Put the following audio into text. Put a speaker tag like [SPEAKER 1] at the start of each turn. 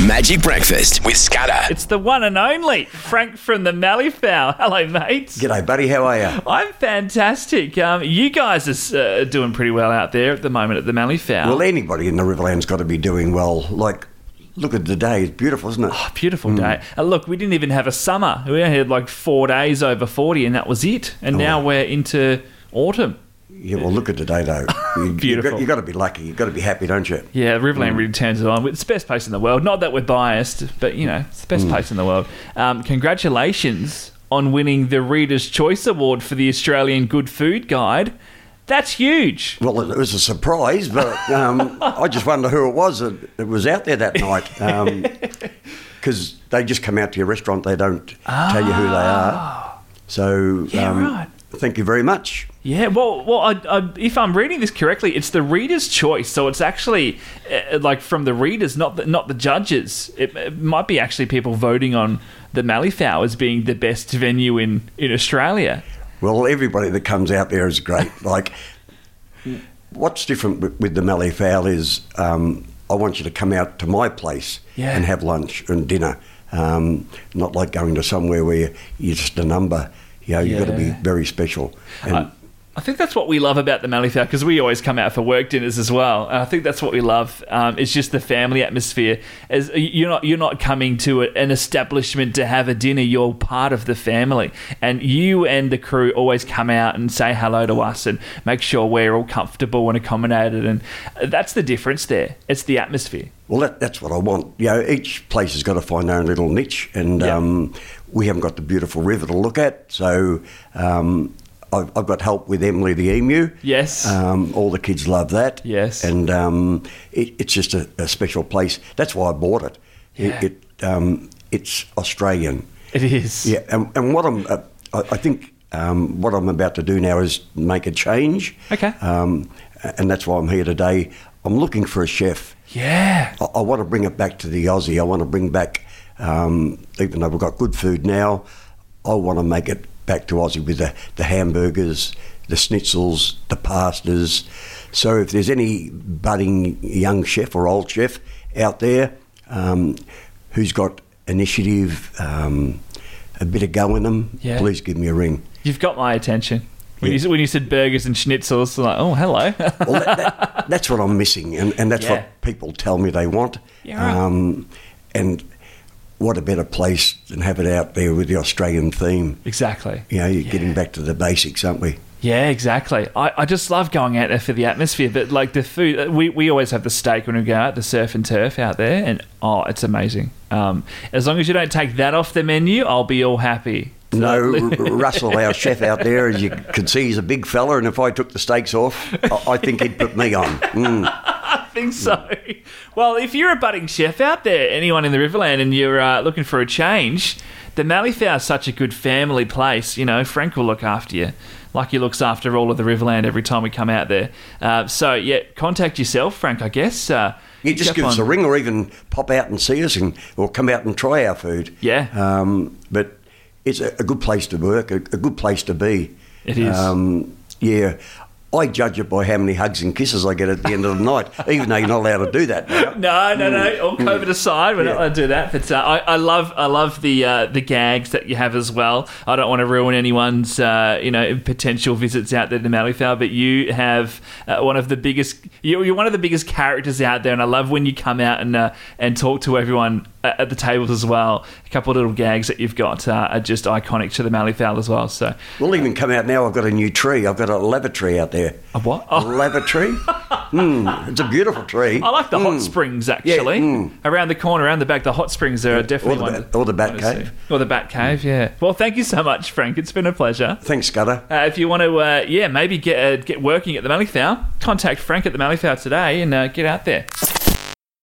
[SPEAKER 1] Magic Breakfast with Scudder.
[SPEAKER 2] It's the one and only Frank from the Malleefowl. Hello, mate.
[SPEAKER 3] G'day, buddy. How are you?
[SPEAKER 2] I'm fantastic. You guys are doing pretty well out there at the moment at the Malleefowl.
[SPEAKER 3] Well, anybody in the Riverland's got to be doing well. Like, look at the day. It's beautiful, isn't it?
[SPEAKER 2] Oh, beautiful day. Look, we didn't even have a summer. We only had like 4 days over 40 and that was it. And now we're into autumn.
[SPEAKER 3] Yeah, well, look at the day, though.
[SPEAKER 2] Beautiful.
[SPEAKER 3] You've got to be lucky. You've got to be happy, don't you?
[SPEAKER 2] Yeah, Riverland really turns it on. It's the best place in the world. Not that we're biased, but, you know, it's the best place in the world. Congratulations on winning the Reader's Choice Award for the Australian Good Food Guide. That's huge.
[SPEAKER 3] Well, it was a surprise, but I just wonder who it was that was out there that night. Because they just come out to your restaurant. They don't tell you who they are. So,
[SPEAKER 2] right.
[SPEAKER 3] Thank you very much.
[SPEAKER 2] Yeah, well, I, if I'm reading this correctly, it's the reader's choice, so it's actually like from the readers, not the judges. It might be actually people voting on the Malleefowl as being the best venue in Australia.
[SPEAKER 3] Well, everybody that comes out there is great. Like, what's different with the Malleefowl is I want you to come out to my place and have lunch and dinner, not like going to somewhere where you're just a number. You know, you've got to be very special. And
[SPEAKER 2] I think that's what we love about the Malleefowl, because we always come out for work dinners as well. And I think that's what we love. It's just the family atmosphere. As you're not coming to an establishment to have a dinner. You're part of the family, and you and the crew always come out and say hello to us and make sure we're all comfortable and accommodated. And that's the difference there. It's the atmosphere.
[SPEAKER 3] Well, that's what I want. You know, each place has got to find their own little niche, and we haven't got the beautiful river to look at, so. I've got help with Emily the emu.
[SPEAKER 2] Yes.
[SPEAKER 3] All the kids love that.
[SPEAKER 2] Yes.
[SPEAKER 3] And it's just a special place. That's why I bought it.
[SPEAKER 2] Yeah.
[SPEAKER 3] It's Australian.
[SPEAKER 2] It is.
[SPEAKER 3] Yeah. And what I think what I'm about to do now is make a change.
[SPEAKER 2] Okay.
[SPEAKER 3] And that's why I'm here today. I'm looking for a chef.
[SPEAKER 2] Yeah.
[SPEAKER 3] I want to bring it back to the Aussie. I want to bring back, even though we've got good food now, I want to make it back to Aussie with the hamburgers, the schnitzels, the pastas. So if there's any budding young chef or old chef out there who's got initiative, a bit of go in them, please give me a ring. You've
[SPEAKER 2] got my attention. When you said burgers and schnitzels, I'm like, oh, hello.
[SPEAKER 3] Well, that's what I'm missing, and that's what people tell me they want.
[SPEAKER 2] Yeah, right.
[SPEAKER 3] And what a better place than have it out there with the Australian theme.
[SPEAKER 2] Exactly.
[SPEAKER 3] You know, you're getting back to the basics, aren't we?
[SPEAKER 2] Yeah, exactly. I just love going out there for the atmosphere, but like the food, we always have the steak when we go out, the surf and turf out there, and it's amazing. As long as you don't take that off the menu, I'll be all happy.
[SPEAKER 3] No, Russell, our chef out there, as you can see, he's a big fella, and if I took the steaks off, I think he'd put me on.
[SPEAKER 2] I think so. Well, if you're a budding chef out there, anyone in the Riverland, and you're looking for a change, the Malleefowl is such a good family place. You know, Frank will look after you like he looks after all of the Riverland every time we come out there. So, contact yourself, Frank, I guess.
[SPEAKER 3] Just give us a ring, or even pop out and see us, or come out and try our food.
[SPEAKER 2] Yeah.
[SPEAKER 3] But it's a good place to work, a good place to be.
[SPEAKER 2] It is.
[SPEAKER 3] I judge it by how many hugs and kisses I get at the end of the night, even though you're not allowed to do that.
[SPEAKER 2] No. All COVID aside, we're not allowed to do that. But I love the gags that you have as well. I don't want to ruin anyone's potential visits out there to Malleefowl, but you have one of the biggest. You're one of the biggest characters out there, and I love when you come out and talk to everyone at the tables as well. A couple of little gags that you've got are just iconic to the Malleefowl as well. So
[SPEAKER 3] we'll even come out now. I've got a new tree. I've got a lavatory out there.
[SPEAKER 2] A what?
[SPEAKER 3] A lavatory. It's a beautiful tree.
[SPEAKER 2] I like the hot springs, actually. Yeah. Around the corner, around the back, the hot springs are definitely
[SPEAKER 3] or the Bat Cave.
[SPEAKER 2] Or the Bat Cave, yeah. Well, thank you so much, Frank. It's been a pleasure.
[SPEAKER 3] Thanks, Scudder.
[SPEAKER 2] If you want to, maybe get working at the Malleefowl, contact Frank at the Malleefowl today and get out there.